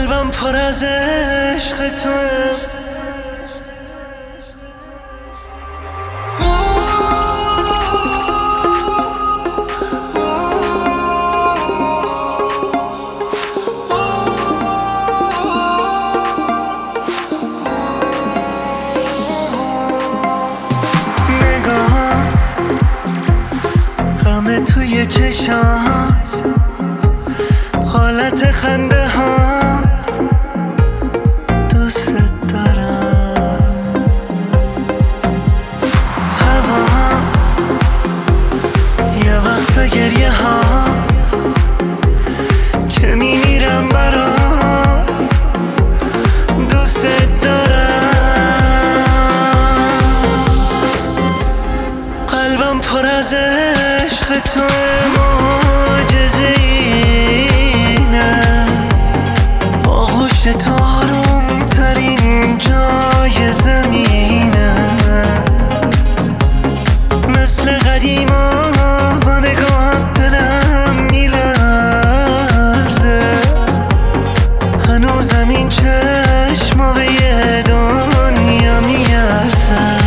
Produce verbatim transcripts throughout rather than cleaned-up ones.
قلبم پر از عشق توه. غم توی چشات، حالت خنده هات، دوست دارم. هوات یه وقتا گریه هات که میمیرم برات، دوست دارم. قلبم پر از عشق تو، معجزه اینه، آغوش تو آروم ترین جای زمینه. مثل قدیما با نگاهت دلم میلرزه، هنوزم این چشما به یه دنیا میارزه.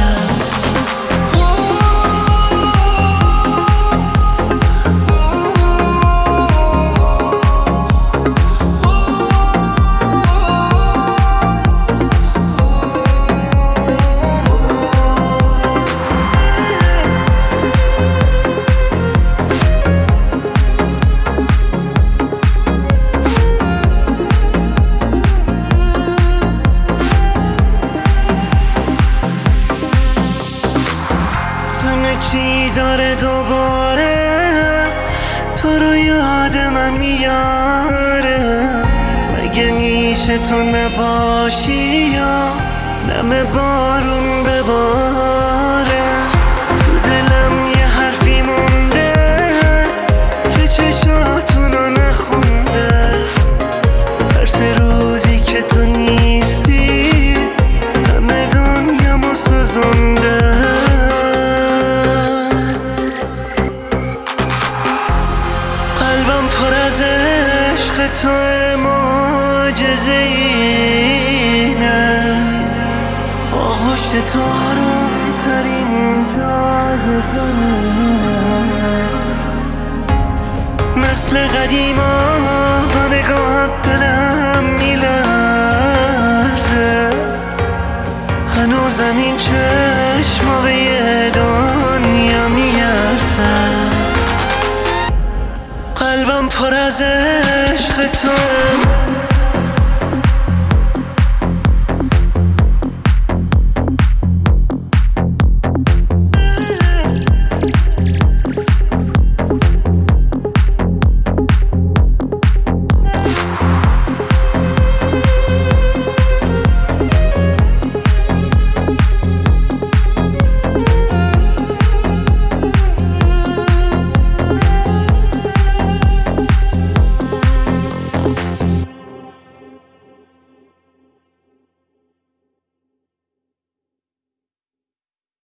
همه چی داره دوباره، تو رو یاد من میاره. مگه میشه تو نباشی یا نم بارون بباره؟ تو دلم یه حرفی مونده که چشاتونو نخونده. ترس روزی که تو نیستی همه دنیامو سوزونده. قلبم پر از عشق تو، معجزه اینه، آغوش تو آروم ترین جای زمینه. مثل قدیما با نگاهت دلم میلرزه، هنوزم این چشما به یه دنیا میارزه. قلبم پر از عشق تو.